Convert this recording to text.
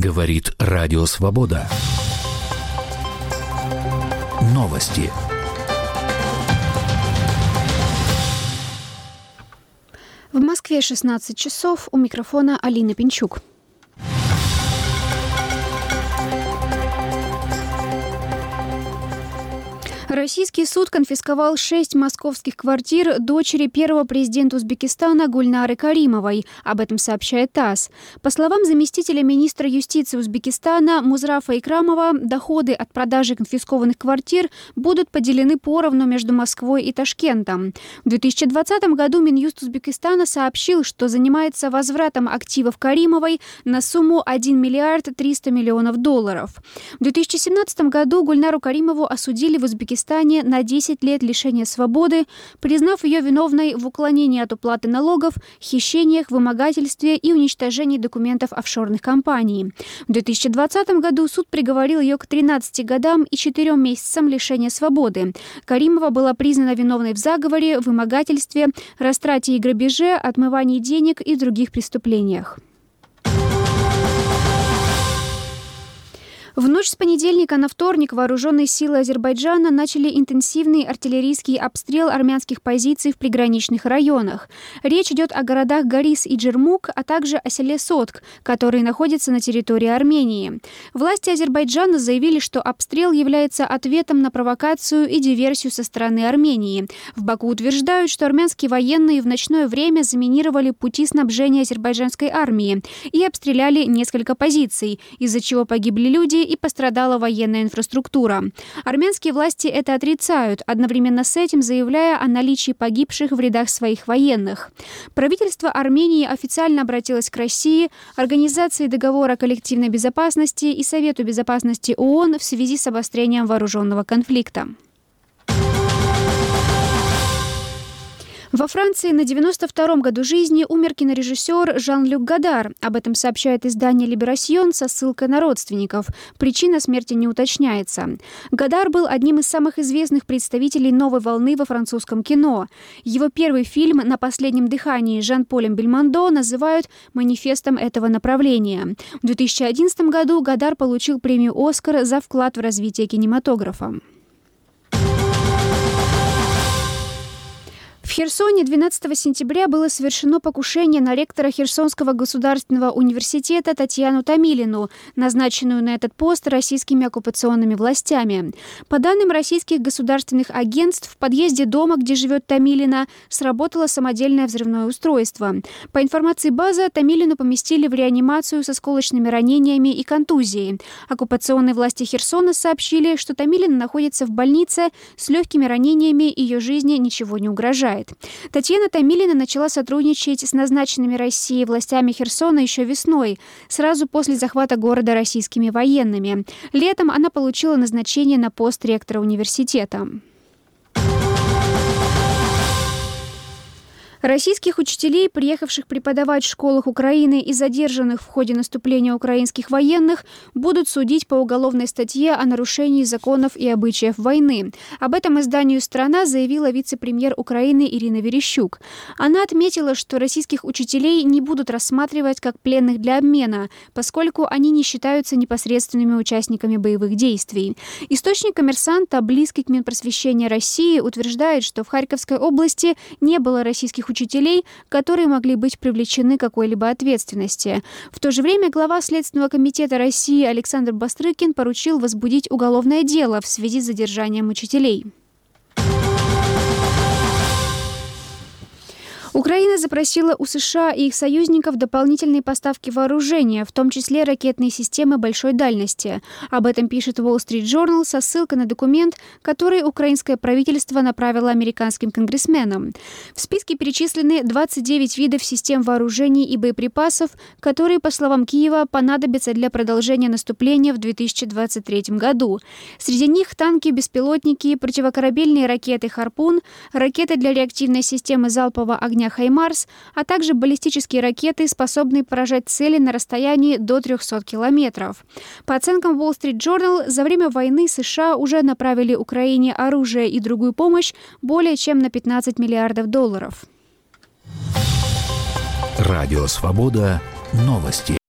Говорит Радио Свобода. Новости. В Москве 16 часов. У микрофона Алина Пинчук. Российский суд конфисковал 6 московских квартир дочери первого президента Узбекистана Гульнары Каримовой. Об этом сообщает ТАСС. По словам заместителя министра юстиции Узбекистана Музрафа Икрамова, доходы от продажи конфискованных квартир будут поделены поровну между Москвой и Ташкентом. В 2020 году Минюст Узбекистана сообщил, что занимается возвратом активов Каримовой на сумму 1 миллиард 300 миллионов долларов. В 2017 году Гульнару Каримову осудили в Узбекистане на 10 лет лишения свободы, признав ее виновной в уклонении от уплаты налогов, хищениях, вымогательстве и уничтожении документов офшорных компаний. В 2020 году суд приговорил ее к 13 годам и 4 месяцам лишения свободы. Каримова была признана виновной в заговоре, вымогательстве, растрате и грабеже, отмывании денег и других преступлениях. В ночь с понедельника на вторник вооруженные силы Азербайджана начали интенсивный артиллерийский обстрел армянских позиций в приграничных районах. Речь идет о городах Горис и Джермук, а также о селе Сотк, которые находятся на территории Армении. Власти Азербайджана заявили, что обстрел является ответом на провокацию и диверсию со стороны Армении. В Баку утверждают, что армянские военные в ночное время заминировали пути снабжения азербайджанской армии и обстреляли несколько позиций, из-за чего погибли люди и пострадала военная инфраструктура. Армянские власти это отрицают, одновременно с этим заявляя о наличии погибших в рядах своих военных. Правительство Армении официально обратилось к России, Организации договора коллективной безопасности и Совету безопасности ООН в связи с обострением вооруженного конфликта. Во Франции на 92-м году жизни умер кинорежиссер Жан-Люк Годар. Об этом сообщает издание «Либерасьон» со ссылкой на родственников. Причина смерти не уточняется. Годар был одним из самых известных представителей новой волны во французском кино. Его первый фильм «На последнем дыхании» с Жан-Полем Бельмондо называют манифестом этого направления. В 2011 году Годар получил премию «Оскар» за вклад в развитие кинематографа. В Херсоне 12 сентября было совершено покушение на ректора Херсонского государственного университета Татьяну Томилину, назначенную на этот пост российскими оккупационными властями. По данным российских государственных агентств, в подъезде дома, где живет Томилина, сработало самодельное взрывное устройство. По информации БАЗа, Томилину поместили в реанимацию с осколочными ранениями и контузией. Оккупационные власти Херсона сообщили, что Томилина находится в больнице с легкими ранениями, ее жизни ничего не угрожает. Татьяна Томилина начала сотрудничать с назначенными Россией властями Херсона еще весной, сразу после захвата города российскими военными. Летом она получила назначение на пост ректора университета. Российских учителей, приехавших преподавать в школах Украины и задержанных в ходе наступления украинских военных, будут судить по уголовной статье о нарушении законов и обычаев войны. Об этом изданию «Страна» заявила вице-премьер Украины Ирина Верещук. Она отметила, что российских учителей не будут рассматривать как пленных для обмена, поскольку они не считаются непосредственными участниками боевых действий. Источник «Коммерсанта», близкий к Минпросвещения России, утверждает, что в Харьковской области не было российских учителей, которые могли быть привлечены к какой-либо ответственности. В то же время глава Следственного комитета России Александр Бастрыкин поручил возбудить уголовное дело в связи с задержанием учителей. Украина запросила у США и их союзников дополнительные поставки вооружения, в том числе ракетные системы большой дальности. Об этом пишет Wall Street Journal со ссылкой на документ, который украинское правительство направило американским конгрессменам. В списке перечислены 29 видов систем вооружений и боеприпасов, которые, по словам Киева, понадобятся для продолжения наступления в 2023 году. Среди них танки, беспилотники, противокорабельные ракеты «Харпун», ракеты для реактивной системы залпового огня «Хаймарс», а также баллистические ракеты, способные поражать цели на расстоянии до 300 километров. По оценкам Wall Street Journal, за время войны США уже направили Украине оружие и другую помощь более чем на $15 миллиардов. Радио «Свобода». Новости.